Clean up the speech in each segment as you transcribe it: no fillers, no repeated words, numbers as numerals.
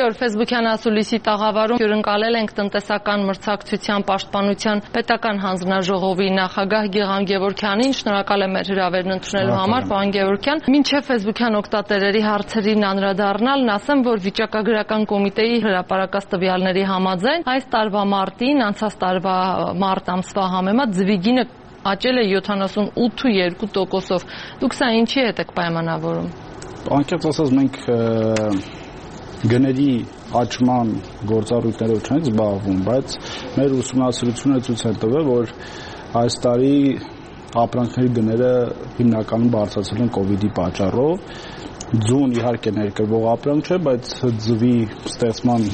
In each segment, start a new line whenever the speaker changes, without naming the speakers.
օր Facebook-յան ասուլիսի տաղավարում հյուրընկալել ենք տնտեսական մրցակցության պաշտպանության պետական հանձնաժողովի նախագահ Գեղամ Գևորգյանին։ Շնորհակալ եմ մեր հրավերն ընդունելու համար, պարոն Գևորգյան։ Մինչև Facebook-յան օգտատերերի հարցերին անդրադառնալն ասեմ, որ վիճակագրական կոմիտեի հրապարակած տվյալների համաձայն այս տարվա մարտին անցած տարվա մարտ ամսվա համեմատ ձվի գինը աճել է 78.2%-ով։ Դուք սա ինչի հետ եք պայմանավորում։
Անկեղծ ասած մենք գների աճման գործառույթներով չենք զբաղվում, բայց մեր ուսումնասիրությունները ցույց են տվել, որ այս տարի ապրանքների գները հիմնականում բարձրացել են կոവിഡ്ի պատճառով։ Ձուն իհարկե ներկրվող ապրանք չէ, բայց ձվի ստեղծման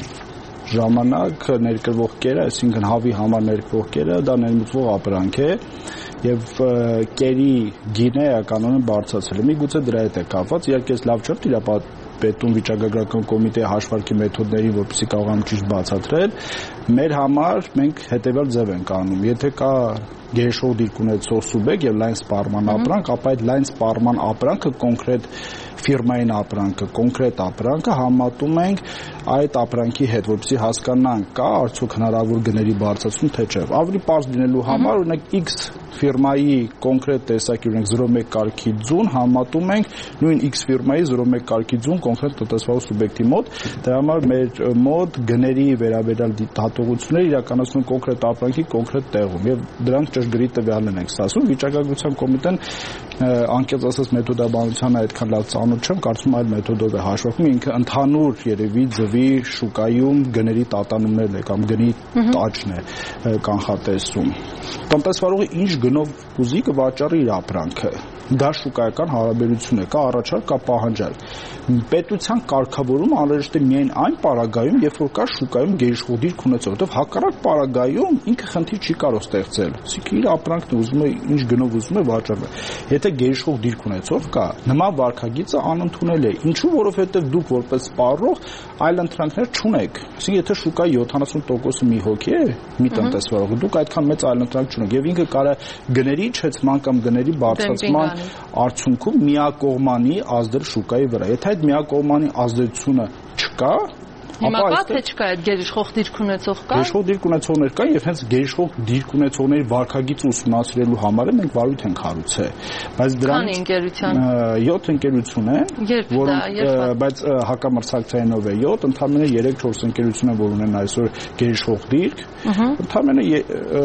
ժամանակ ներկրվող կերը, այսինքն հավի համար ներկրվող կերը, դա ներմուծվող ապրանք է եւ կերի գինը կանոնը բարձրացել է։ Միգուցե դրա հետ է կապված, իհարկե ես լավ չեմ տիրապետում վիճակագրական կոմիտեի հաշվարկի մեթոդներին, որպեսզի կարողանամ ճիշտ բացատրել։ Մեր համար մենք հետեւյալ ձև ենք անում։ Եթե կա գերիշխող դիրք ունեցող սուբյեկտ եւ լայն սպառման ապրանք, ապա այդ լայն սպառման ապրանքը կոնկրետ ֆիրմային ապրանքը, կոնկրետ ապրանքը համատում ենք այդ ապրանքի հետ, որպեսզի հասկանանք կա արդյոք հնարավոր գների բարձրացում թե չէ։ Ավելի պարզ լինելու համար օրինակ X ֆիրմայի կոնկրետ տեսակի օրինակ 01 կարգի ձուն համատում ենք նույն X ֆիրմայի 01 կարգի ձուն կոնկրետ տնտեսվող սուբյեկտի մոտ։ Դրա համար մեր մոտ գների վերաբերյալ դատողությունները իրականացնում կոնկրետ ապրանքի կոնկրետ տեղում եւ դրանք ճշգրիտ տվյալներ ենք ստացվում։ Վիճակագրության կոմիտեն անկեղծ ասած մեթոդաբանությանը այդքան լավ ծանոթ չեմ, կարծում այլ մեթոդով է հաշվարկում, ինքը ընդհանուր երևի ձվի շուկայում գների տատանումներն է կամ գնի աճն է կանխատեսում։ Տնտեսվարողը ինչ գնով ուզի կվաճառի իր ապրանքը։ Դա շուկայական հարաբերություն է, կա առաջարկ, կա պահանջարկ։ Պետության կարգավորումը անհրաժեշտ է միայն այն պարագայում, երբ որ կա շուկայում գերիշխող դիրք ունեցող, որովհետև հակառակ պարագայում ինքը խնդիր չի կարող ստեղծել։ Այսինքն իր ապրանքն ուզում է ինչ գնով ուզում է վաճառել։ Եթե գերիշխող դիրք ունեցող կա, նման վարքագիծը անընդունել է։ Ինչու՞, որովհետև դուք որպես սպառող այլ ընտրանքներ չունեք։ Այսինքն եթե շուկայի 70%-ը մի հոգի է, մի տնտեսվարող, դուք այդքան մեծ այլ ընտրանք չունեք եւ ինքը կարող գների իջեցման կամ գների բարձրացման արդյունքում միակողմանի ազդել շուկայի վրա։ Եթե այդ միակողմանի ազդեցությունը չկա,
հիմա կա թե չկա այդ գերիշխող դիրք ունեցող կա։
Գերիշխող դիրք ունեցողներ կան եւ հենց գերիշխող դիրք ունեցողների վարքագիծը ուսումնասիրելու համար մենք վարույթ ենք հարուցել։ Բայց դրանից 7 ընկերություն է, որոնք բայց հակամրցակցայինով է 7, ընդամենը 3-4 ընկերություն է, որ ունեն այսօր գերիշխող դիրք։ Ընդամենը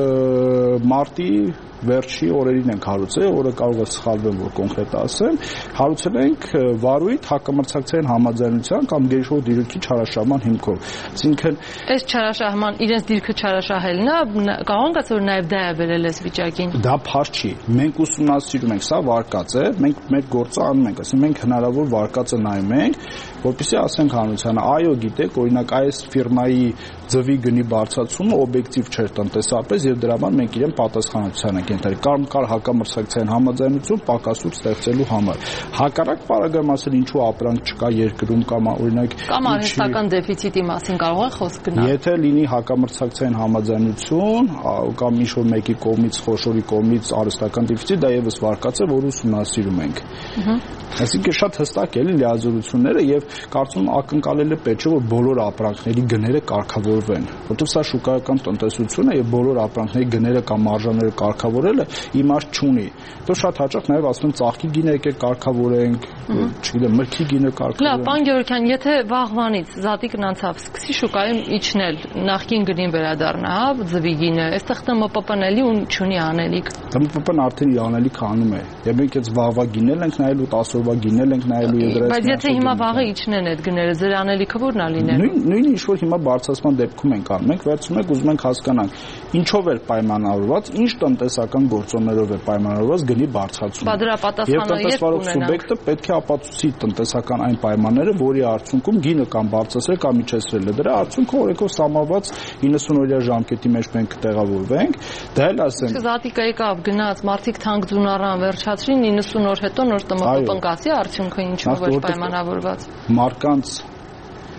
մարտի վերջի օրերին ենք հարուցել, որը կարող է սխալվեմ, որ կոնկրետ ասեմ, հարուցել ենք վարույթ հակամրցակցային համաձայնության կամ գերիշխող դիրքի չարաշահման հիմքով։ Այսինքն
այս չարաշահման իրենց դիրքը չարաշահելն է, կարող ենք ասել, որ նաև դա է վերել այս վիճակին։
Դա փաստ չի։ Մենք ուսումնասիրում ենք, սա վարկած է, մենք մեր գործը անում ենք, ասենք մենք հնարավոր վարկածը նայում ենք, որպեսզի ասենք հանրությանը, այո, գիտեք, օրինակ այս ֆիրմայի ձվի գնի բարձրացումը օբյեկտիվ չէր տնտեսապես եւ դրա համար մենք իրեն պատասխանատվության ենք ենթարկել։ Կար հակամրցակցային համաձայնություն պակասույց ստեղծելու համար։ Հակառակ պարագայում ասել ինչու ապրանք չկա երկրում կամ օրինակ
կամ արհեստական դեֆիցիտի մասին կարող է խոսք գնալ։
Եթե լինի հակամրցակցային համաձայնություն կամ ինչ-որ մեկի կողմից խոշորի կողմից արհեստական դեֆիցիտ, դա եւս վարկած է, որ ուսումնասիրում ենք։ Այսինքն շատ հստակ է լիազորությունները եւ կարծում ակնկալել է պետք չէ որ բոլոր ապրանքների գները կարգավորվեն, որովհետեւ սա շուկայական տնտեսություն է եւ բոլոր ապրանքների գները կամ մարժաները կարգավորելը իմաստ չունի։ Դու շատ հաճախ նաեւ ասում են ծաղկի գինը եկեք կարգավորենք, չգիտեմ, մրգի գինը կարգավորենք։
Լավ, պարոն Գևորգյան, եթե վաղվանից զատիկն անցավ, սկսի շուկայում իջնել, նախկին գնին վերադառնա, հա, ձվի գինը, այստեղ ՏՄՊՊ-ն էլի ու չունի անելիք։
ՏՄՊՊ-ն արդեն իր անելիքը անում է։ Եվ մենք այս վաղվա գինել ենք նայելու 10 օրվա գինել ենք նայելու եւ դրա։
Բայց եթե հիմա վաղը իջնեն այդ գները, ձեր անելիքը ո՞րն է լինելու։
Նույն ինչ որ հիմա բարձրացման դեպքում ենք անում, մենք վերցնում ենք ուզում ենք հասկանանք ինչով է պայմանավորված, ինչ տնտեսական գործոններով է պայմանավորված գնի բարձրացումը։
Բա դրա պատասխանը երբ կունենանք։
Սուբյեկտը պետք է ապացուցի տնտեսական այն պայմանները, որի արդյունքում գինը կամ բարձրացրել կամ իջեցրել է։ Դրա արդյունքը օրենքով սահմանված 90-օրյա ժամկետի մեջ մենք տեղավորվենք։ Դա էլ ասեմ։
Զատիկը եկավ, գնաց, մարդիկ թանկ ձուն առան, վերջացրին 90 օր հետո նոր ՏՄՊՊ-ն կասի արդյունքը ինչու ոչ պայմանավորված։
Մարկանց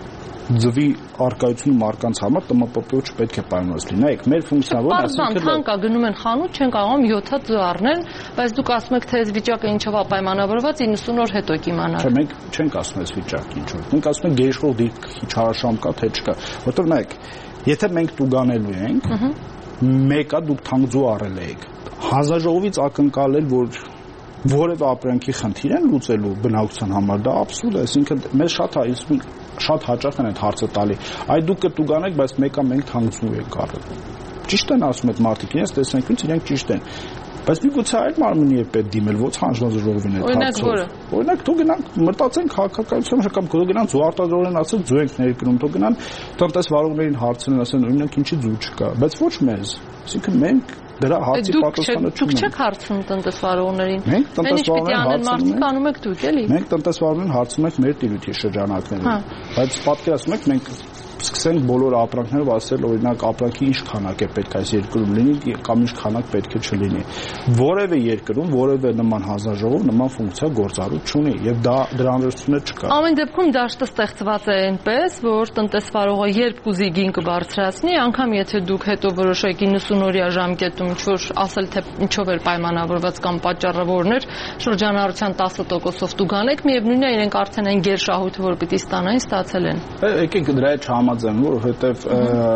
ձվի արկայությունը մարդկանց համար ՏՄՊՊ-ով չպետք է պայմանված լինի։ Նայեք, մեր ֆունկցիան ո՞րն է,
ասինքն թանկա գնում են խանութ, չեն կարողանում 7 ձու առնել, բայց դուք ասում եք, թե այս վիճակը ինչով է պայմանավորված 90 օր հետո կիմանալ։
Չէ, մենք չենք ասում այս վիճակը ինչով։ Մենք ասում ենք գերիշխող դիրքի չարաշահում կա, թե չկա։ Որտեղ նայեք, եթե մենք տուգանելու ենք, մեկը դուք թանկ ձու առել եք։ Հանձնաժողովից ակնկալել, որ որևէ ապրանքի խնդիր են լուծելու բնակության համար, դա աբսուրդ է, այսինքն մեզ շատ հաճախ են այդ հարցը տալի։ Այ դուք կտուգանեք, բայց մեկը մենք թանկցու ենք առել։ Ճիշտ են ասում այդ մարդիկ, իրենց տեսանկյունից իրենք ճիշտ են։ Բայց միգուցե այլ մարմնի է պետք դիմել, ոչ հանձնաժողովին է հարցով։ Օրինակ, թող գնանք մտածենք քաղաքականության կամ թող գնան ձու արտադրողներին ասել ձու ենք ներկնում, թող գնան տնտեսվարողներին հարցնեն, ասեն օրինակ ինչի ձու չկա, բայց ոչ մեզ։ Այսինքն մենք դրա հարցի պատասխանը չունենք։ Դուք չեք հարցնում տնտեսվարողներին։ Մենք տնտեսվարողներին
անում եք դուք, էլի։
Մենք տնտեսվարողներին հարցնում ենք մեր տիրույթի շրջանակներում։ Բայց պատկերացնում եք մենք սկսենք բոլոր ապրանքներով ասել օրինակ ապրանքի ինչ քանակ է պետք այս երկրում լինի կամ ինչ քանակ պետք է չլինի։ Որևէ երկրում որևէ նման հանձնաժողով նման ֆունկցիա գործառույթ չունի եւ դա դրա անհրաժեշտությունը չկա։
Ամեն դեպքում դաշտը ստեղծված է այնպես, որ տնտեսվարողը երբ կուզի գին կբարձրացնի, անգամ եթե դուք հետո որոշեք 90-օրյա ժամկետում ինչ-որ ասել թե ինչով էր պայմանավորված կամ պատճառը որն էր, շրջանառության 10%-ով տուգանեք, միևնույնն է իրենք արդեն այն գերշահույթը, որ պիտի ստանային, ստացել են։
Եկեք դրա հետ չհամաձայն, որովհետեւ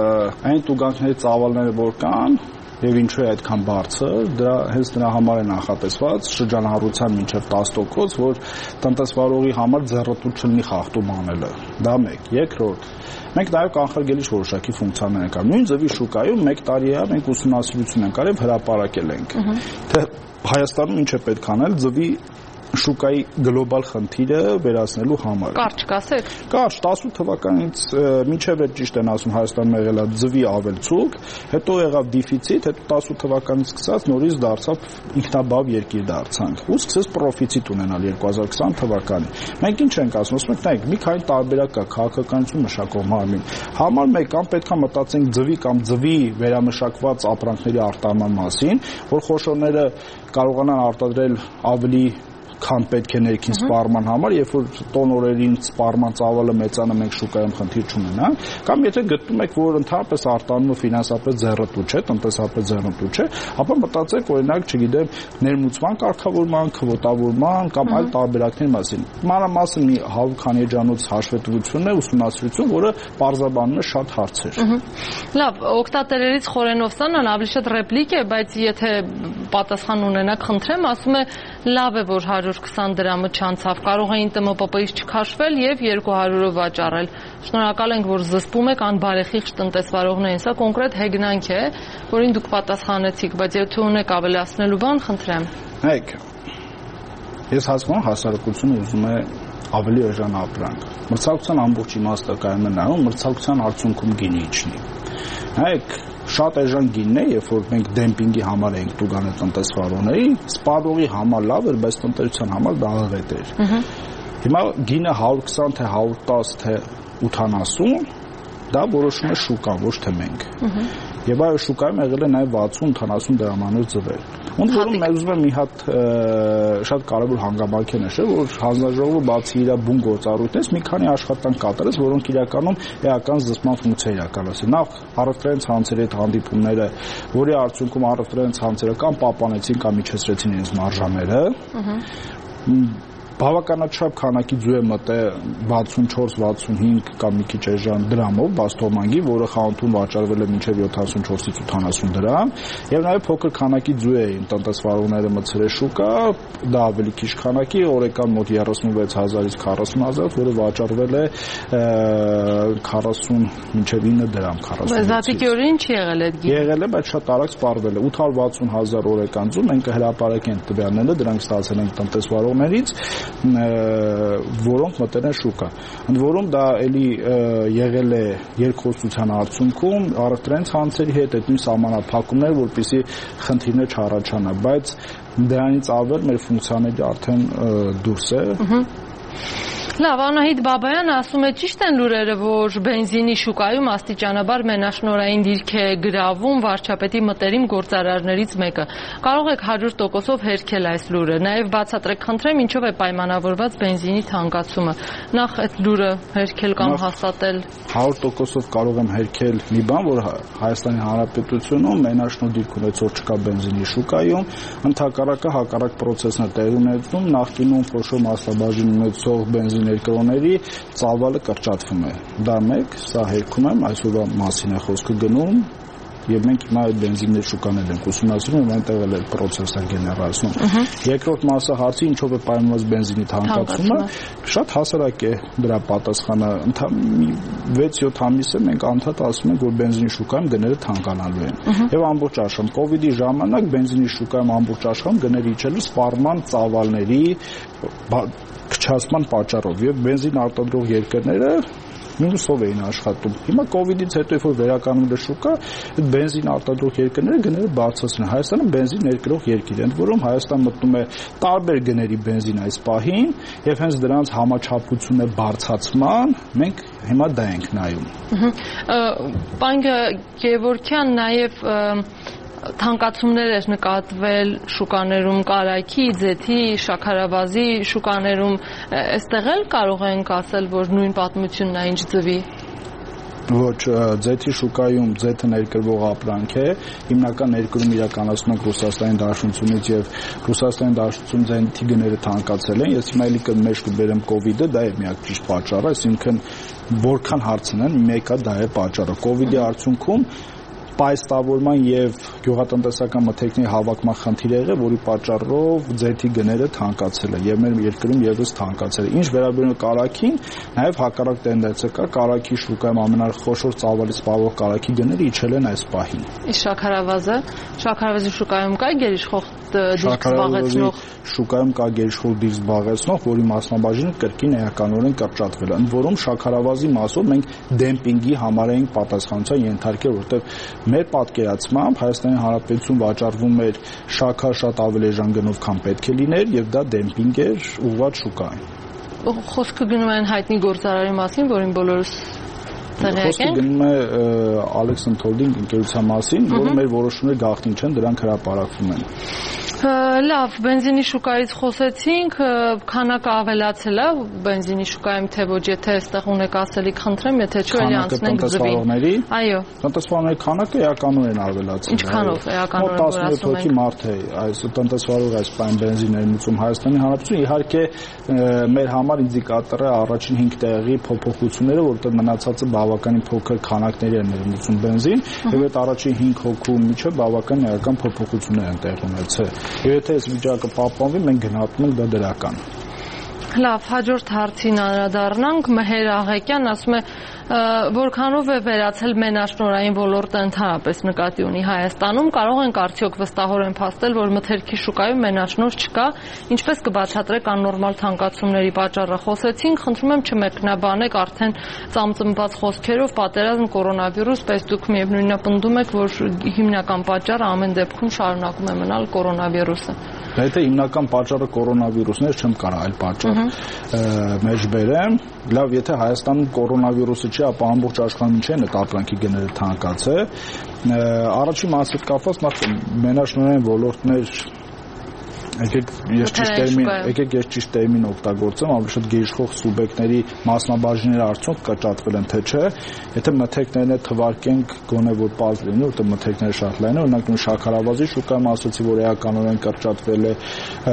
այն տուգանքների ծավալները որ կան եւ ինչու է այդքան բարձր, դրա հենց դրա համար է նախատեսված շրջանառության մինչեւ 10%, որ տնտեսվարողի համար ձեռնտու չլինի խախտում անելը։ Դա մեկ, երկրորդ մենք նաև կանխարգելիչ որոշակի ֆունկցիաներ ենք անում։ Նույն ձևի շուկայում 1 տարի է մենք ուսումնասիրություն ենք արել, հրապարակել ենք, թե Հայաստանում ինչ է պետք անել ձվի շուկայի գլոբալ խնդիրը վերացնելու համար։
Կարճ կասեք։
Կարճ 18 թվականից մինչև այդ ճիշտ են ասում Հայաստանում եղել է ձվի ավելցուկ, հետո եղավ դեֆիցիտ, հետո 18 թվականից սկսած նորից դարձավ ինքնաբավ երկիր դարձանք։ Ու սկսեց պրոֆիցիտ ունենալ 2020 թվականին։ Մենք ինչ ենք ասում, ասում ենք, նայեք, մի քանի տարբերակ կա քաղաքականություն մշակող մարմին։ Համար 1 կամ պետք է մտածենք ձվի կամ ձվի վերամշակված ապրանքների արտահանման մասին, որ խոշորները կարողանան արտադրել ավելի քան պետք է ներքին սպառման համար, երբ որ տոնորերին սպառման ծավալը մեծանա, մենք շուկայում խնդիր չունենանք, կամ եթե գտնում եք, որ ընդհանրապես արտանումը ֆինանսապես ձեռնտու չէ, տնտեսապես ձեռնտու չէ, ապա մտածեք օրինակ, չգիտեմ, ներմուծման կարգավորման, քվոտավորման կամ այլ տարբերակների մասին։ Մանրամասն մի 100 քանի էջանոց հաշվետվություն է, ուսումնասիրություն, որը պարզաբանում է շատ հարցեր։
Լավ, օգտատերերից Խորենովսյանն ավելի շատ ռեպլիկ է, բայց եթե պատասխան ունենաք, խնդրեմ, ասում է լավ է, որ 120 դրամը չանցավ, կարող էին ՏՄՊՊ-ից չքաշվել եւ 200-ով վաճառել։ Շնորհակալ ենք, որ զսպում եք անբարեխիղճ տնտեսվարողներին։ Սա կոնկրետ հեգնանք է, որին դուք պատասխանեցիք, բայց եթե ունեք ավելացնելու բան, խնդրեմ։
Հայք, ես հասկանում հասարակությունը ուզում է ավելի էժան ապրանք։ Մրցակցության ամբողջ իմաստը կայանում է նրանում, մրցակցության արդյունքում գինի իջնի։ Հայք շատ էժան գինն է, երբ որ մենք դեմպինգի համար ենք տուգանել տնտեսվարողների, սպառողի համար լավ էր, բայց տնտեսության համար դա աղետ էր։ Հիմա գինը 120 թե 110 թե 80, դա որոշում է շուկան, ոչ թե մենք։ Եվ այո, շուկայում եղել է նաև 60-80 դրամանոց ձվեր։ Ոնց որում մենք ուզում եմ մի հատ շատ կարևոր հանգամանք է նշել, որ հանձնաժողովը բացի իր բուն գործառույթներից մի քանի աշխատանք կատարեց, որոնք իրականում էական զսպման ֆունկցիա իրականացրին։ Նախ առևտրային ցանցերի հետ հանդիպումները, որի արդյունքում առևտրային ցանցերը կամ պահպանեցին կամ իջեցրեցին իրենց մարժաները։ Բավականաչափ քանակի ձու է մտել 64-65 կամ մի քիչ էժան դրամով բաստոմանգի, որը խանութում վաճառվել է մինչև 74-ից 80 դրամ, եւ նաեւ փոքր քանակի ձու էին տնտեսվարողները մցրել շուկա, դա ավելի քիչ քանակի, օրեկան մոտ 36000-ից 40000, որը վաճառվել է 40 մինչև 9 դրամ 40։
Բայց զատիկյորին չի եղել այդ գինը։
Եղել է, բայց շատ արագ սպառվել է 860000 օրեկան ձու, մենք կհրապարակենք տվյալները, դրանք ստացել ենք տնտեսվարողներից, որոնք մտել են շուկա։ Ընդ որում դա էլի եղել է երկխոսության արդյունքում առևտրային ցանցերի հետ այդ նույն սահմանափակումներ, որպեսզի խնդիրներ չառաջանա, բայց դրանից ավել մեր ֆունկցիաները արդեն դուրս է։
Լավ, Անահիտ Բաբայանը ասում է ճիշտ են լուրերը, որ բենզինի շուկայում աստիճանաբար մենաշնորհային դիրք է գրավում վարչապետի մտերիմ գործարարներից մեկը։ Կարող եք 100%-ով հերքել այս լուրը։ Նաև բացատրեք խնդրեմ, ինչով է պայմանավորված բենզինի թանկացումը։ Նախ այդ լուրը հերքել կամ հաստատել։
100%-ով կարող եմ հերքել մի բան, որ Հայաստանի Հանրապետությունում մենաշնորհ դիրք ունեցող չկա բենզինի շուկայում, ընդհակառակը հակառակ պրոցեսն է տեղի ունեցնում, նախկինում խոշոր մասնաբաժին ունեցող բենզին ներկրողների ծավալը կրճատվում է։ Դա մեկ, սա հերքում եմ, այսօրվա մասին է խոսքը գնում, եւ մենք հիմա այդ բենզինների շուկաներ ենք ուսումնասիրում, այնտեղ էլ է պրոցեսը գեներացնում։ Երկրորդ մասը հարցի ինչով է պայմանավորված բենզինի թանկացումը, շատ հասարակ է դրա պատասխանը։ Ընդհանուր 6-7 ամիս է մենք անդադ ասում ենք, որ բենզինի շուկայում գները թանկանալու են։ Եվ ամբողջ աշխարհում կոവിഡ്ի ժամանակ բենզինի շուկայում ամբողջ աշխարհում գները իջելու սպառման ծավալների քչացման պատճառով եւ բենզին արտադրող երկրները մինուսով էին աշխատում։ Հիմա կոവിഡ്ից հետո երբ որ վերականգնվել է շուկա, այդ բենզին արտադրող երկրները գները բարձրացնում են։ Հայաստանը բենզին ներկրող երկիր է, ընդ որում Հայաստան մտնում է տարբեր գների բենզին այս պահին, եւ հենց դրանց համաչափությունը բարձրացման մենք հիմա դա ենք նայում։
Պարոն Գևորգյան, նաեւ թանկացումներ էր նկատվել շուկաներում կարագի, ձեթի, շաքարավազի շուկաներում, այստեղ էլ կարող ենք ասել, որ նույն պատմությունն է ինչ ձվի։
Ոչ, ձեթի շուկայում ձեթը ներկրվող ապրանք է, հիմնական ներկրում իրականացնում ենք Ռուսաստանի Դաշնությունից եւ Ռուսաստանի Դաշնությունում ձեթի գները թանկացել են։ Ես հիմա էլի կմեջ կբերեմ կոവിഡ്ը, դա է միակ ճիշտ պատճառը, այսինքն որքան հարցն են, մեկը դա է պատճառը։ Կոവിഡ്ի արդյունքում պայստավորման եւ գյուղատնտեսական մթերքների հավաքման խնդիր եղել, որի պատճառով ձեթի գները թանկացել են եւ մեր երկրում եւս թանկացել են։ Ինչ վերաբերում է կարագին, նաեւ հակառակ տենդենսը կա, կարագի շուկայում ամենախոշոր ծավալից սպառող կարագի գները իջել են այս պահին։
Իսկ շաքարավազի շուկայում կա գերիշխող դիրք զբաղեցնող
շուկայում կա գերիշխող դիրք զբաղեցնող, որի մասնաբաժինը կրկին էականորեն կրճատվել է։ Ընդ որում շաքարավազի մասով մենք դեմպինգի համար էինք պատասխանատվության ենթարկել, որտեղ մեր պատկերացմամբ Հայաստանի Հանրապետություն վաճառվում էր շաքար շատ ավելի էժան գնով, քան պետք է լիներ, եւ դա դեմպինգ էր ուղղված շուկային։
Խոսքը գնում է այն հայտնի գործարարի մասին, որին բոլորս
Խոսքը գնում է Alexander Holding ընկերության մասին, որը մեր որոշումները գաղտնի չեն, դրանք հրապարակվում են։
Լավ, բենզինի շուկայից խոսեցինք, քանակը ավելացել է բենզինի շուկայում, թե ոչ, եթե այստեղ ունեք ասելիք, խնդրեմ, եթե չէ, էլի անցնենք ձվի։ Այո։
Տնտեսվարողների քանակը էականորեն ավելացել է։
Ինչքանով էականորեն որ ասում ենք։
17 հոգի մարդ է այս տնտեսվարող այս պայն բենզին ներմուծում Հայաստանի Հանրապետություն, իհարկե մեր համար ինդիկատորը առաջին 5 տեղի փոփոխությունները, որտեղ մնացածը բավականին փոքր քանակների են ներմուծում բենզին, եւ այդ առաջին 5 հոգու միջը բավական էական փոփոխություններ են տեղի ունեցել։ Եվ եթե այս վիճակը պահպանվի, մենք գնահատում ենք դա դրական։
Լավ, հաջորդ հարցին անդրադառնանք։ Մհեր Աղեկյան ասում է, որքանով է վերացել մենաշնորհային ոլորտը ընդհանրապես նկատի ունի Հայաստանում, կարող ենք արդյոք վստահորեն փաստել, որ մթերքի շուկայում մենաշնորհ չկա, ինչպես կբացատրեք աննորմալ թանկացումների պատճառը խոսեցինք, խնդրում եմ չմեկնաբանեք արդեն ծամծմված խոսքերով պատերազմ, կորոնավիրուս, պես դուք միևնույնն է պնդում եք, որ հիմնական պատճառը ամեն դեպքում շարունակում է մնալ կորոնավիրուսը։
Եթե հիմնական պատճառը կորոնավիրուսն է, չեմ կարող այլ պատճառ մեջ բերեմ։ Լավ, եթե Հայաստանում կորոնավիրուսը չի, ապա ամբողջ աշխարհում չեն այդ ապրանքի գները թանկացել։ Առաջին մասը կապված նախ մենաշնորհային ոլորտներ Եկեք ես ճիշտ տերմին օգտագործեմ, ավելի շատ գերիշխող սուբյեկտների մասնաբաժինները արդյոք կրճատվել են, թե չէ։ Եթե մթերքներն է թվարկենք, գոնե որ պարզ լինի, որտեղ մթերքները շատ լայն են, օրինակ շաքարավազի շուկայում ասացի, որ էականորեն կրճատվել է,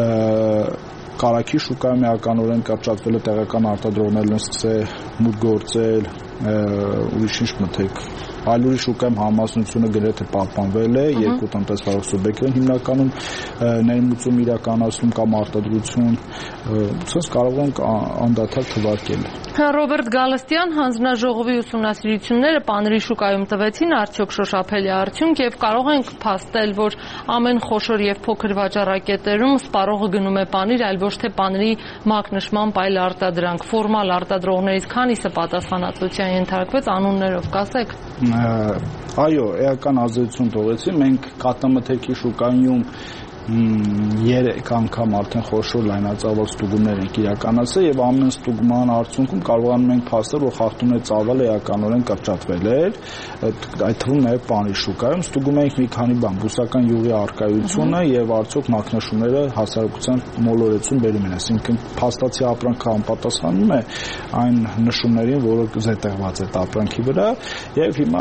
կարագի շուկայում էականորեն կրճատվել է, տեղական արտադրողներն են սկսել մուտք գործել, ուրիշ ինչ մթերք Այլուրի շուկայում համասնությունը գրեթե պահպանվել է, երկու տնտեսվարող սուբյեկտներ հիմնականում ներմուծում իրականացնում կամ արտադրություն, ցած կարող ենք անդադար թվարկել։
Ռոբերտ Գալստյան, հանձնաժողովի ուսումնասիրությունները պանրի շուկայում տվեցին արդյոք շոշափելի արդյունք եւ կարող ենք փաստել, որ ամեն խոշոր եւ փոքր վաճառակետերում սպառողը գնում է պանիր, այլ ոչ թե պանրի մակնշմամբ այլ արտադրանք։ Ֆորմալ արտադրողներից քանիսը պատասխանատվության ենթարկվեց, անուններով կասեք։
Այո, էական ազդեցություն տվեցին, մենք կաթնամթերքի շուկայում 3 անգամ արդեն խոշոր լայնածավալ ստուգումներ ենք իրականացրել եւ ամեն ստուգման արդյունքում կարողանում ենք փաստել, որ խախտումների ծավալը էականորեն կրճատվել էր, այդ թվում նաեւ պանի շուկայում ստուգում ենք մի քանի բան, բուսական յուղի առկայությունը եւ արդյոք մակնշումները հասարակության մոլորեցում բերում են, այսինքն փաստացի ապրանքը անպատասխանում է այն նշումներին, որը զետեղված է ապրանքի վրա եւ հիմա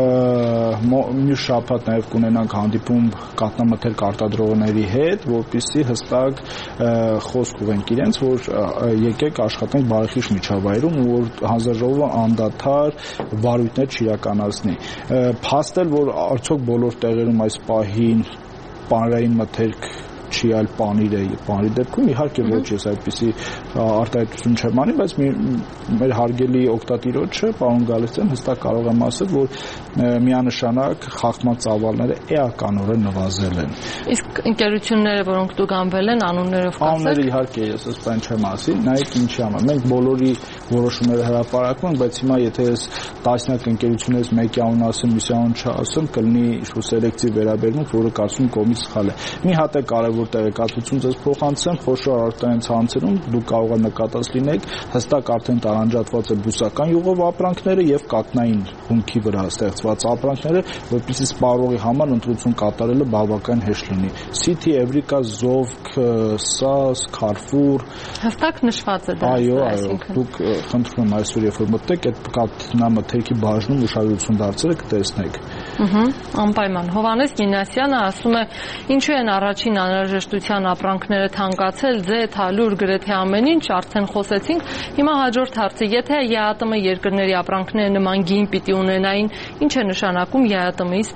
մյուս շաբաթ նաեւ կունենանք հանդիպում կատնամթերք արտադրողների հետ, որպեսզի հստակ խոսք ուղենք իրենց, որ եկեք աշխատենք բարեխիղճ միջավայրում ու որ հանձնաժողովը անդադար վարույթներ չիրականացնի։ Փաստել, որ արդյոք բոլոր տեղերում այս պահին պանրային մթերք չի այլ պանիր է, պանրի դեպքում իհարկե ոչ ես այդպիսի արտահայտություն չեմ անի, բայց մեր հարգելի օգտատիրոջը պարոն Գալստյան հստակ կարող եմ ասել, որ միանշանակ խախտման ծավալները էականորեն նվազել են։ Իսկ
ընկերությունները, որոնք դուք անվել են, անուններով կասեք։
Անունները իհարկե ես ասեն չեմ ասի, նայեք ինչի համար։ Մենք բոլորի որոշումները հրապարակում ենք, բայց հիմա եթե ես տասնյակ ընկերություններից մեկի անուն ասեմ, մյուսի անուն չասեմ, կլինի ինչ-որ սելեկտիվ վերաբերմունք, որը կարծում եմ կողմից սխալ է։ Մի հատ է կարևոր տեղեկատվություն ձեզ փոխանցեմ, խոշոր արտահայտության ցանցերում դուք կարող եք նկատած լինեք, հստակ արդեն տարանջատված է բուսական յուղով ապրանքները եւ կաթնային հումքի վրա ստեղծված ապրանքները, որպեսզի սպառողի համար ընտրություն կատարելը բավական հեշտ լինի։ City, Evrika, Zovk, SAS, Carrefour
հստակ նշված է դա։
Այո, դուք խնդրում եմ այսօր երբ որ մտեք, այդ կաթնամթերքի բաժնում ուշադրություն դարձրեք, կտեսնեք։
Անպայման։ Հովհաննես Մինասյանը ասում է, ինչու են առաջին անհրաժեշտության ապրանքները թանկացել, ձեթ, հալուր, գրեթե ամեն ինչ, արդեն խոսեցինք։ Հիմա հաջորդ հարցը, եթե ԵԱՏՄ երկրների ապրանքները նման գին պիտի ունենային, ինչ է նշանակում ԵԱՏՄ-ից,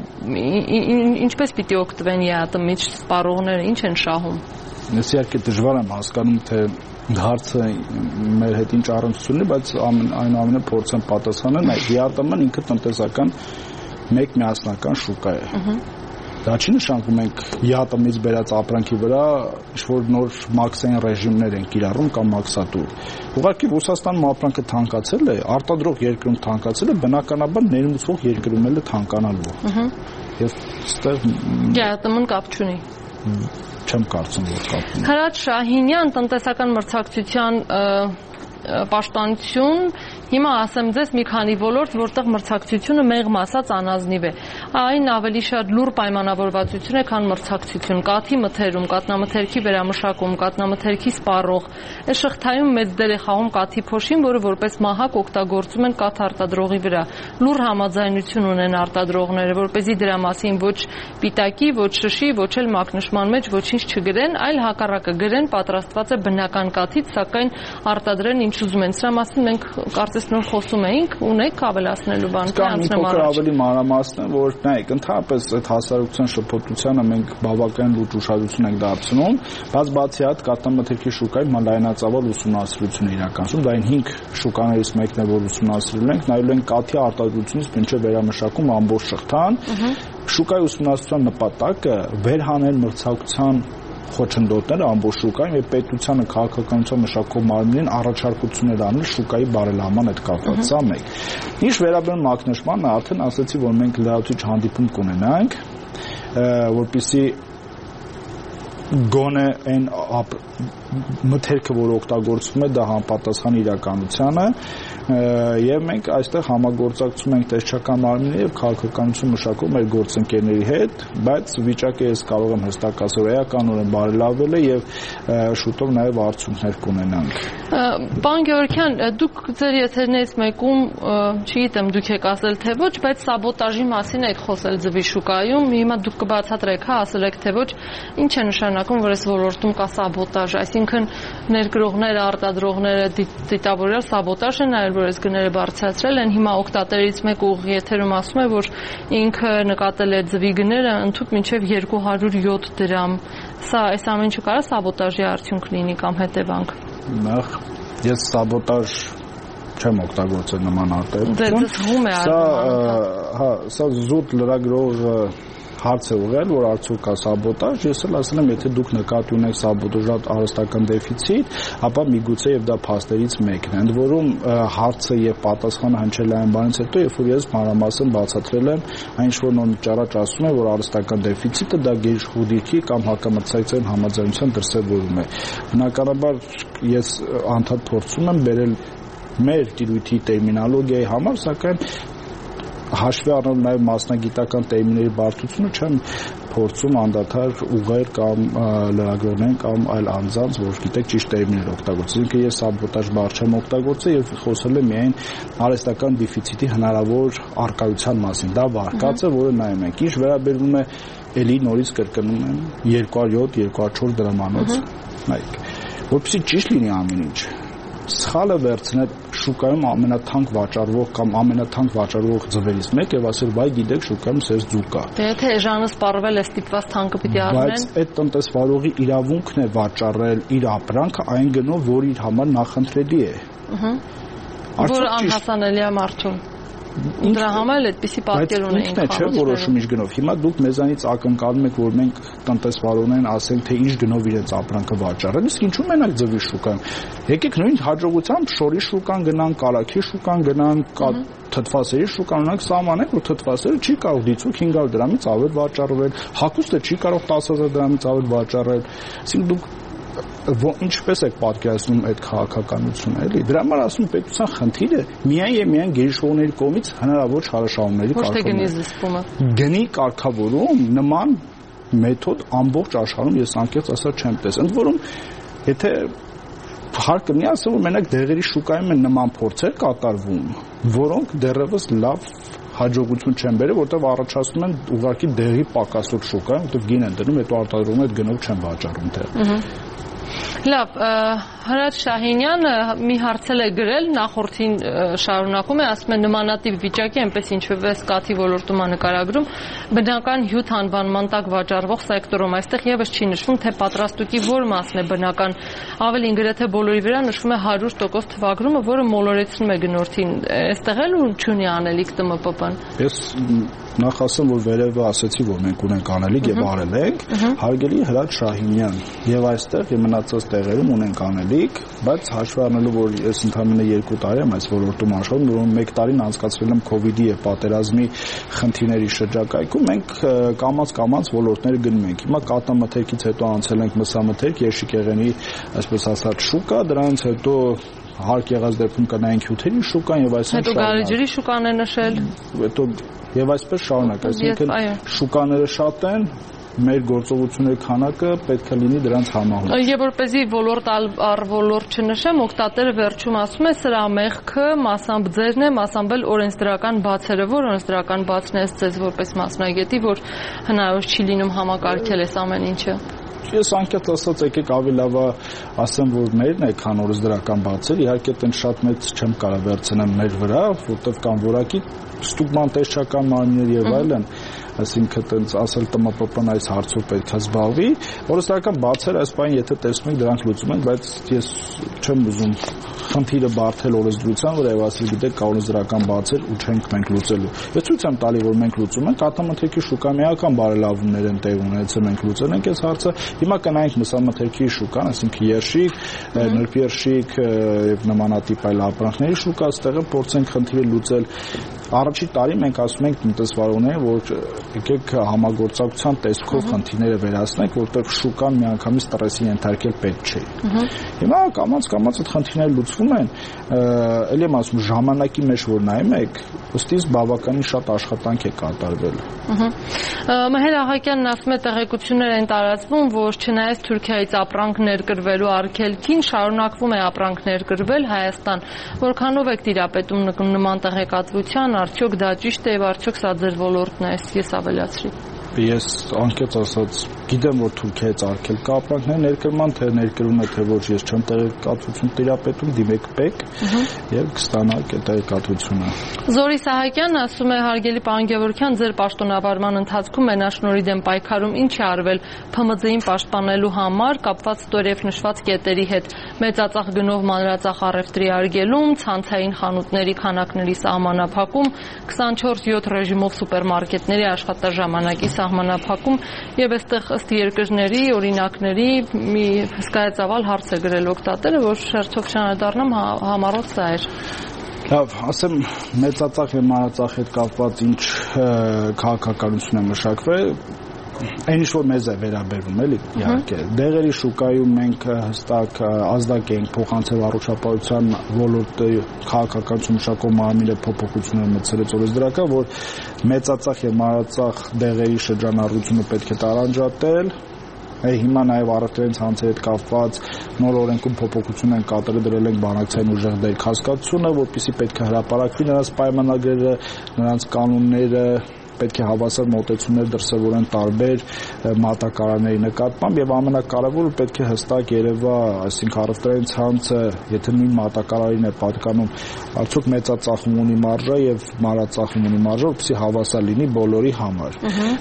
ինչպես պիտի օգտվեն ԵԱՏՄ-ից սպառողները, ինչ են շահում։
Ես իհարկե դժվար եմ հասկանում, թե հարցը մեր հետ ինչ առնչություն ունի, բայց այնուամենայնիվ փորձեմ պատասխանել, ԵԱՏՄ-ն ինքը տնտեսական մեկ միասնական շուկա է։ Դա չի նշանակում ենք ԵԱՏՄ-ից բերած ապրանքի վրա ինչ-որ նոր մաքսային ռեժիմներ են կիրառում կամ մաքսատուր։ Ուղղակի Ռուսաստանում ապրանքը թանկացել է, արտադրող երկրում թանկացել է, բնականաբար ներմուծվող երկրում էլ է թանկանալու։ Եվ այստեղ
ԵԱՏՄ-ն կապ չունի։
Չեմ կարծում, որ կապ ունի։
Խարաջ Շահինյան, տնտեսական մրցակցության պաշտպանություն, հիմա ասեմ ձեզ մի քանի ոլորտ, որտեղ մրցակցությունը մեղմ ասած անազնիվ է։ Այն ավելի շատ լուր պայմանավորվածություն է, քան մրցակցություն։ Կաթի մթերում, կատնամթերքի վերամշակում, կատնամթերքի սպառող։ Այս շղթայում մեծ դեր է խաղում կաթի փոշին, որը որպես մահակ օգտագործում են կաթ արտադրողի վրա։ Լուր համաձայնություն ունեն արտադրողները, որպեսզի դրա մասին ոչ պիտակի, ոչ շշի, ոչ էլ մակնշման մեջ ոչինչ չգրեն, այլ հակառակը գրեն պատրաստված է բնական կաթից, սակայն արտադրեն ինչ ուզում են։ Սրա մասին մենք կարծես նոր խոսում էինք, ունեք ավելացնելու բան, թե անցնեմ
առաջ։ Ավելի մանրամասն է, որ նայեք, ընդհանրապես այդ հասարակության շփոթությանը մենք բավական լուրջ ուշադրություն ենք դարձնում, բայց բացի այդ կատնամթերքի շուկայում լայնածավալ ուսումնասիրություն է իրականացում, դա այն 5 շուկաներից մեկն է, որ ուսումնասիրել ենք, նայել ենք կաթի արտադրությունից մինչև վերամշակում ամբողջ շղթան։ Շուկայի ուսումնասիրության նպատակը վերհանել մրցակցության խոչընդոտները ամբողջ շուկայում եւ պետությանը քաղաքականության մշակող մարմինին առաջարկություններ անել շուկայի բարելավման հետ կապված։ Սա մեկ։ Ինչ վերաբերում մակնշմանը, արդեն ասացի, որ մենք լրացուցիչ հանդիպում կունենանք, որպեսզի գոնե այն մթերքը, որ օգտագործվում է, դա համապատասխան իրականությանը, եւ մենք այստեղ համագործակցում ենք տեսչական մարմինների եւ քաղաքականություն մշակող մեր գործընկերների հետ, բայց վիճակը ես կարող եմ հստակ ասել, էականորեն բարելավել է եւ շուտով նաեւ արդյունքներ կունենանք։
Պարոն Գևորգյան, դուք ձեր եթերներից մեկում, չգիտեմ դուք եք ասել թե ոչ, բայց սաբոտաժի մասին եք խոսել ձվի շուկայում, հիմա դուք կբացատրեք, հա, ասել եք թե ոչ, ինչ է նշանակում, որ այս ոլորտում կա սաբոտաժ, այսինքն ներգրողները, արտադրողները դիտավորել սաբոտաժ են այլ որ այս գները բարձրացրել են, հիմա օգտատերից մեկը ուղիղ եթերում ասում է, որ ինքը նկատել է ձվի գները ընդհանուր մինչև 207 դրամ։ Սա այս ամեն ինչը կարա սաբոտաժի արդյունք լինի կամ հետևանք։
Նախ ես սաբոտաժ չեմ օգտագործել նման արտահայտություն։
Ձեզ հում է
սա զուտ լրագրող հարց է ուղղել, որ արդյոք կա սաբոտաժ, ես էլ ասել եմ, եթե դուք նկատի ունեք սաբոտաժատ արհեստական դեֆիցիտ, ապա միգուցե եւ դա փաստերից մեկն է։ Ընդ որում հարցը եւ պատասխանը հնչել է այն բանից հետո, երբ որ ես մանրամասն բացատրել եմ այն ինչ որ նորից առաջ ասում է, որ արհեստական դեֆիցիտը դա գերիշխողի կամ հակամրցակցային համաձայնության դրսևորում է։ Բնականաբար ես անդադ փորձում եմ բերել մեր տիրույթի տերմինոլոգիայի համար, սակայն հաշվի առնելով նաև մասնագիտական տերմինների բարդությունը չեմ փորձում անդադար ուղղել կամ լրագրողներին կամ այլ անձանց, որ գիտեք ճիշտ տերմիններ օգտագործել։ Ինքը ես սաբոտաժ բառ չեմ օգտագործել եւ խոսել եմ միայն արհեստական դեֆիցիտի հնարավոր արկայության մասին։ Դա վարկած է, որը նայում ենք։ Ինչ վերաբերվում է էլի նորից կրկնում եմ 207-204 դրամանոց, նայեք, որպեսզի ճիշտ լինի ամեն ինչ։ Սխալը վերցնել շուկայում ամենաթանկ վաճառվող կամ ամենաթանկ վաճառվող ձվերից մեկ եւ ասել, բայ գիտեք շուկայում սես ձուկ կա։
Դե եթե էժանը սպառվել է ստիպված թանկը պիտի առնեն։
Բայց այդ տնտեսվարողի իրավունքն է վաճառել իր ապրանքը այն գնով, որ իր համար նախընտրելի է։
Որ անհասանելի է մարդուն։ Դրա համար էլ այդպիսի պատկեր ունեին։
Ինքն է չէ որոշում ինչ գնով։ Հիմա դուք մեզանից ակնկալում եք, որ մենք տնտեսվարողներին ասենք, թե ինչ գնով իրենց ապրանքը վաճառեն, իսկ ինչու մենակ ձվի շուկայում։ Եկեք նույն հաջողությամբ շորի շուկան գնանք, կարագի շուկան գնանք, թթվասերի շուկան ունենք, սահմանենք, որ թթվասերը չի կարող դիցուկ 500 դրամից ավել վաճառվել, հագուստը չի կարող 10000 դրամից ավել վաճառել։ Այսինքն դուք ինչպես եք պատկերացնում այդ քաղաքականությունը, էլի։ Դրա համար ասում պետության խնդիրը միայն եւ միայն գերիշխողների կողմից հնարավոր չարաշահումների
կարգավորումը։
Գնի կարգավորում նման մեթոդ ամբողջ աշխարհում ես անկեղծ ասած չեմ տեսել։ Ընդ որում, եթե հարկ կլինի ասել, որ մենակ դեղերի շուկայում են նման փորձեր կատարվում, որոնք դեռևս լավ հաջողություն չեն բերել, որտեղ առաջացնում են ուղղակի դեղի պակասող շուկայում, որտեղ գին են դնում, հետո արտադրում այդ գնով չեն վաճառում դեղ։
Լավ, Հրաչ Շահինյանը մի հարցել է գրել, նախորդին շարունակում է, ասում է նմանատիպ վիճակի, այնպես ինչպես կաթի ոլորտում նկարագրում, բնական հյութ անվանման տակ վաճառվող սեկտորում, այստեղ եւս չի նշվում, թե պատրաստուկի որ մասն է բնական, ավելին գրեթե բոլորի վրա նշվում է 100% թվագրումը, որը մոլորեցնում է գնորդին, այստեղ էլ չունի անելիք ՏՄՊՊ-ն։
Ես նախ ասեմ, որ վերևը ասեցի, որ մենք ունենք անելիք եւ արել ենք, հարգելի Հրաչ Շահինյան, եւ այստեղ եւ մնացած տեղերում ունենք անելիք, բայց հաշվի առնելով, որ ես ընդամենը 2 տարի եմ այս ոլորտում աշխատում, որոնց 1 տարին անցկացրել եմ COVID-ի եւ պատերազմի խնդիրների շրջակայքում, մենք կամաց ոլորտները գնում ենք։ Հիմա կատամթերքից հետո անցել ենք մսամթերք, Երշիկեղենի, այսպես ասած, շուկա, դրանից հետո հարկ եղած դեպքում կնայենք հյութերի շուկան եւ այսպես
հետո գարեջրի շուկան է նշել։
Հետո եւ այսպես շարունակ, այսինքն շուկաները շատ են, մեր գործողությունների քանակը պետք է լինի դրանց համահունչ։
Եվ որպեսզի ոլորտ առ ոլորտ չնշեմ, օգտատերը վերջում ասում է սրա մեղքը մասամբ ձերն է, մասամբ էլ օրենսդրական բացերը, որ օրենսդրական բացն է ձեզ որպես մասնագետի, որ հնարավոր չի լինում համակարգել այս ամեն ինչը։
Ես անկեղծ ասած եկեք ավելի լավ ասեմ, որ մերն է, քան օրենսդրական բացեր, իհարկե տեն շատ մեծ չեմ կարող վերցնեմ մեր վրա, որտեղ կան որակի ստուգման տեսչական մարմիններ եւ այլն, այսինքն տենց ասել ՏՄՊՊ-ն այս հարցով պետք է զբաղվի, օրենսդրական բացեր այս բան եթե տեսնում եք դրանք լուծում են, բայց ես չեմ ուզում խնդիրը բարթել օրենսդրության վրա եւ ասել գիտեք կա օրենսդրական բացեր ու չենք մենք լուծելու։ Ես ցույց եմ տալի, որ մենք լուծում ենք, կատամթերքի շուկա միական բարելավումներ են տեղ ունեցել, մենք լուծել ենք այս հարցը։ Հիմա կանայինք մսամթերքի շուկան, այսինքն երշիկ, նրբերշիկ եւ նմանատիպ այլ ապրանքների շուկա, այստեղ փորձենք խնդիրը լուծել։ Առաջի տարի մենք ասում ենք տնտեսվարողներին, որ եկեք համագործակցության տեսքով խնդիրները վերացնենք, որտեղ շուկան միանգամից ստրեսի ենթարկել պետք չէ։ Հիմա կամաց այդ խնդիրները լուծվում են, ելի եմ ասում ժամանակի մեջ որ նայում եք, ըստիս բավականին շատ աշխատանք է կատարվել։
Մհեր Աղակյանն ասում է տեղեկություններ են տարածվում, որ չնայած Թուրքիայից ապրանք ներկրվելու արգելքին շարունակվում է ապրանք ներկրվել Հայաստան։ Որքանով եք տիրապետում նման տեղեկատվության, արդյոք դա ճիշտ է եւ արդյոք սա ձեր ոլորտն է, ես ավելացրի։
Ես անկեղծ ասած գիտեմ, որ Թուրքիայից արգելք կա ապրանքներ ներկրման, թե ներկրում է, թե ոչ, ես չեմ տեղեկատվություն տիրապետում, դիմեք ՊԵԿ եւ կստանաք այդ տեղեկատվությունը։
Զորի Սահակյանն ասում է, հարգելի պարոն Գևորգյան, ձեր պաշտոնավարման ընթացքում մենաշնորհի դեմ պայքարում ինչ է արվել ՓՄԶ-ին պաշտպանելու համար, կապված ստորև նշված կետերի հետ, մեծածախ գնով մանրածախ առևտրի արգելում, ցանցային խանութների քանակների սահմանափակում, 24/7 ռեժիմով սուպերմարկետների աշխատաժամանակի սահմանափակում եւ այստեղ ըստ երկրների օրինակների մի հսկայածավալ հարց է գրել օգտատերը, որ շերտով չանդառնամ համառոտ սա էր։
Լավ, ասեմ մեծածախ եւ մանրածախ հետ կապված ինչ քաղաքականություն է մշակվել, այն ինչ որ մեզ է վերաբերվում, էլի, իհարկե։ Դեղերի շուկայում մենք հստակ ազդակ ենք փոխանցել առողջապահության ոլորտի քաղաքականություն մշակող մարմինը փոփոխություններ մտցել է օրենսդրական, որ մեծածախ եւ մանրածախ դեղերի շրջանառությունը պետք է տարանջատել։ Հիմա նաև առևտրային ցանցերի հետ կապված նոր օրենքում փոփոխություն են կատարել, դրել են բանակցային ուժեղ դեր հասկացությունը, որպեսզի պետք է հրապարակվի նրանց պայմանագրերը, նրանց կանոնները, պետք է հավասար մոտեցումներ դրսևորեն տարբեր մատակարարների նկատմամբ եւ ամենակարևորը պետք է հստակ երևա, այսինքն առևտրային ցանցը, եթե նույն մատակարարին է պատկանում, արդյոք մեծածախում ունի մարժա եւ մանրածախում ունի մարժա, որպեսզի հավասար լինի բոլորի համար։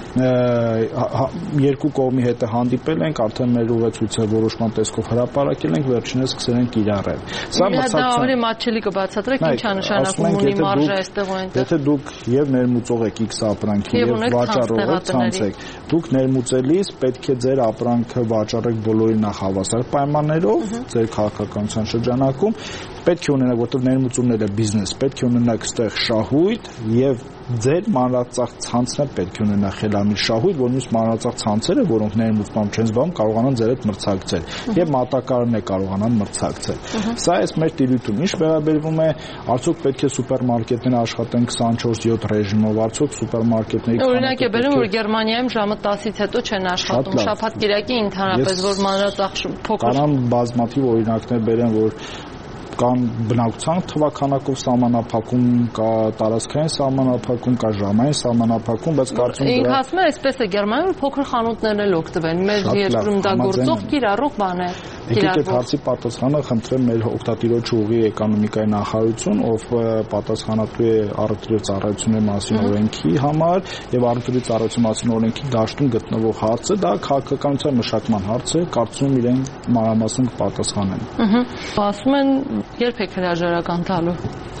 Երկու կողմի հետ հանդիպել ենք, արդեն մեր ուղեցույցը որոշման տեսքով հրապարակել ենք, վերջինս սկսել ենք կիրառել։ Սա
մրցակցության մատչելի կբացատրեք, ինչ է նշանակում ունի մարժա այստեղ ու այնտեղ։
Եթե դուք եւ ներմուծող եք X ապրանքի եւ վաճառողը ցանցեք, դուք ներմուծելիս պետք է ձեր ապրանքը վաճառեք բոլորի նախ հավասար պայմաններով, ձեր քաղաքականության շրջանակում, պետք է ունենաք, որտեղ ներմուծումները բիզնես, պետք է ունենաք այստեղ շահույթ եւ ձեր մանրածախ ցանցն է պետք է ունենա խելամիտ շահույթ, որ մյուս մանրածախ ցանցերը, որոնք ներմուծմամբ չեն զբաղվում, կարողանան ձեր հետ մրցակցել եւ մատակարարն է կարողանան մրցակցել։ Սա էս մեր տիրույթում ինչ վերաբերվում է, արդյոք պետք է սուպերմարկետները աշխատեն 24/7 ռեժիմով, արդյոք սուպերմարկետների
օրինակ է բերում, որ Գերմանիայում ժամը 10-ից հետո չեն աշխատում, շաբաթ-կիրակի ընդհանրապես, որ մանրածախ փոքր։
Կարան բազմաթիվ օրինակներ բերեն, որ կան բնակության թվականակով սահմանափակում, կա տարածքային սահմանափակում, կա ժամային սահմանափակում, բայց կարծում եմ
ինքը ասում է, այսպես է Գերմանիայում փոքր խանութներն էլ օգտվեն, մեր երկրում դա գործող կիրառող բան է։
Եկեք այդ հարցի պատասխանը խնդրեմ մեր օգտատիրոջ ուղի էկոնոմիկայի նախարարություն, ով պատասխանատու է առևտրի ծառայությունների մասին օրենքի համար եւ առևտրի ծառայության մասին օրենքի դաշտում գտնվող հարցը, դա քաղաքականության մշակման հարց է, կարծում եմ իրեն մանրամասն կպատասխանեն։
Ասում են երբ եք հրաժարական տալու։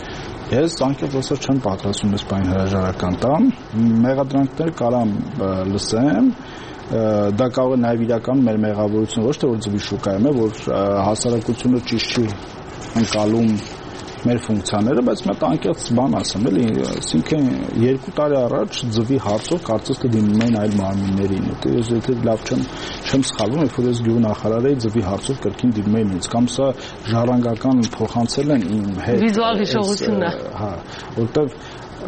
Ես անկեղծ ասած չեմ պատրաստվում այս բան հրաժարական տամ, մեղադրանքներ կարամ լսեմ, դա կարող է նաև իրական մեր մեղավորությունը ոչ թե որ ձվի շուկայում է, որ հասարակությունը ճիշտ չի ընկալում մեր ֆունկցիաները, բայց մոտ անկեղծ բան ասեմ, էլի, այսինքն 2 տարի առաջ ձվի հարցով կարծես թե դիմում էին այլ մարմիններին, եթե լավ չեմ սխալվում, երբ որ ես գյուղնախարար էի ձվի հարցով կրկին դիմում էին ինձ, կամ սա ժառանգական փոխանցել են իմ հետ։
Վիզուալ հիշողությունն է։
Հա, որտեվ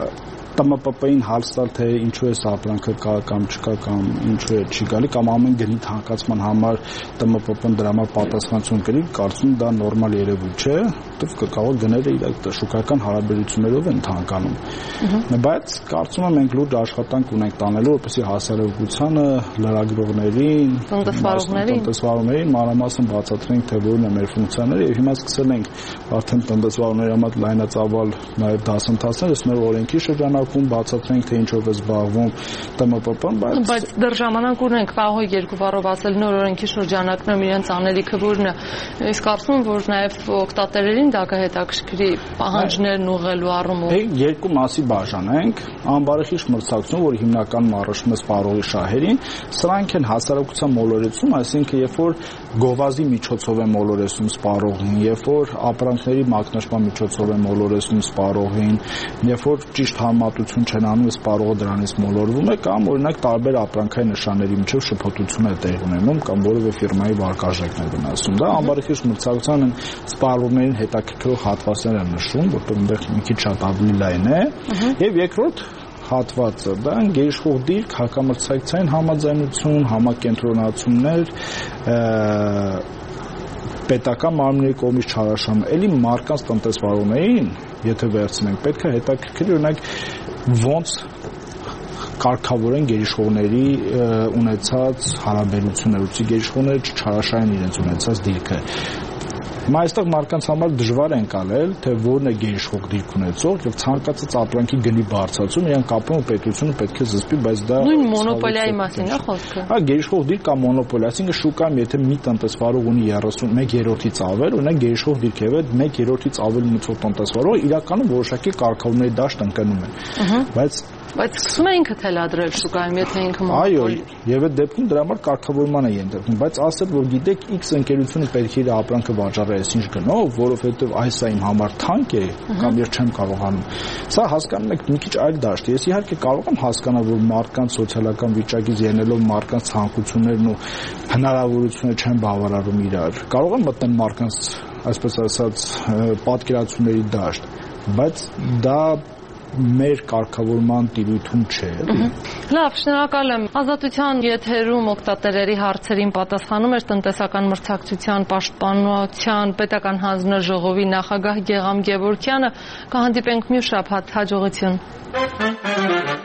ՏՄՊՊ-ին հարց տալ, թե ինչու է սա ապրանքը կա կամ չկա կամ ինչու է չի գալի կամ ամեն գնի թանկացման համար ՏՄՊՊ-ն դրա համար պատասխանատվություն կրի, կարծում դա նորմալ երևույթ չէ, որտեղ կարող գները իր շուկայական հարաբերություններով են թանկանում։ Բայց կարծում եմ մենք լուրջ աշխատանք ունենք տանելու, որպեսզի հասարակությանը, լրագրողներին, տնտեսվարողներին մանրամասն բացատրենք, թե որն է մեր ֆունկցիաները եւ հիմա սկսել ենք արդեն տնտեսվարողների համար լայնածավալ նաեւ դասընթացներ, ըստ մեր օրենքի շրջանակում բացատրենք, թե ինչով է զբաղվում ՏՄՊՊ-ն,
բայց դեռ ժամանակ ունենք վաղոյ երկու բառով ասել նոր օրենքի շրջանակներում իրենց անելիքը որն է։ Ես կարծում եմ, որ նաեւ օգտատերերին դա կհետաքրքրի պահանջներն ուղղելու առումով։
Երկու մասի բաժանենք, անբարեխիղճ մրցակցություն, որ հիմնականում առնչվում է սպառողի շահերին, սրանք են հասարակության մոլորեցում, այսինքն երբ որ գովազդի միջոցով է մոլորեցում սպառողին, երբ որ ապրանքների մակնշման միջոցով է մոլորեցում սպառողին, երբ որ ճիշտ համեմատություն չեն անում, սպառողը դրանից մոլորվում է, կամ օրինակ տարբեր ապրանքային նշանների միջև շփոթություն է տեղի ունենում, կամ որևէ ֆիրմայի վարկաժեքն է վնասում։ Դա անբարեխիղճ մրցակցության սպառողներին հետաքրքրող հատվածներ են նշում, որտեղ այնտեղ մի քիչ շատ ավելի լայն է, եւ երկրորդ հատվածը դա գերիշխող դիրք, հակամրցակցային համաձայնություն, համակենտրոնացումներ, պետական մարմինների կողմից չարաշահում, էլի մարդկանց տնտեսվարողներին, եթե վերցնենք, պետք է հետաքրքրի օրինակ ոնց կարգավորեն գերիշխողների ունեցած հարաբերությունները, ուստի գերիշխողները չարաշահեն իրենց ունեցած դիրքը։ Հիմա այստեղ մարդկանց համար դժվար է ընկալել, թե որն է գերիշխող դիրք ունեցող եւ ցանկացած ապրանքի գնի բարձրացում, իրանք կապում պետությունը պետք է զսպի, բայց դա
նույն մոնոպոլիայի մասին է խոսքը։
Հա, գերիշխող դիրք կամ մոնոպոլիա, այսինքն շուկայում եթե մի տնտեսվարող ունի 1/3-ից ավել, ունենք գերիշխող դիրք եւ այդ 1/3-ից ավել ունեցող տնտեսվարողը իրականում որոշակի կարգավորումների դաշտ ընկնում է։ Բայց
Բայց սկսում է ինքը թելադրել շուկայում, եթե ինքը
այո, եւ այդ դեպքում դրա համար կարգավորման է ենթարկվում, բայց ասել, որ գիտեք, X ընկերությունը պետք է իր ապրանքը վաճառի այսինչ գնով, որովհետեւ այս է իմ համար թանկ է, կամ ես չեմ կարողանում։ Սա հասկանում եք մի քիչ այլ դաշտ։ Ես իհարկե կարող եմ հասկանալ, որ մարդկանց սոցիալական վիճակից ելնելով մարդկանց ցանկություններն ու հնարավորությունները չեն բավարարում իրար։ Կարող եմ մտնել մարդկանց, այսպես ասած, պատկերացումների դաշտ, բայց դա մեր կարգավորման տիրույթում չէ։
Լավ, շնորհակալ եմ։ Ազատության եթերում օգտատերերի հարցերին պատասխանում էր տնտեսական մրցակցության պաշտպանության պետական հանձնաժողովի նախագահ Գեգամ Գևորգյանը։ Կհանդիպենք մյուս շաբաթ, հաջողություն։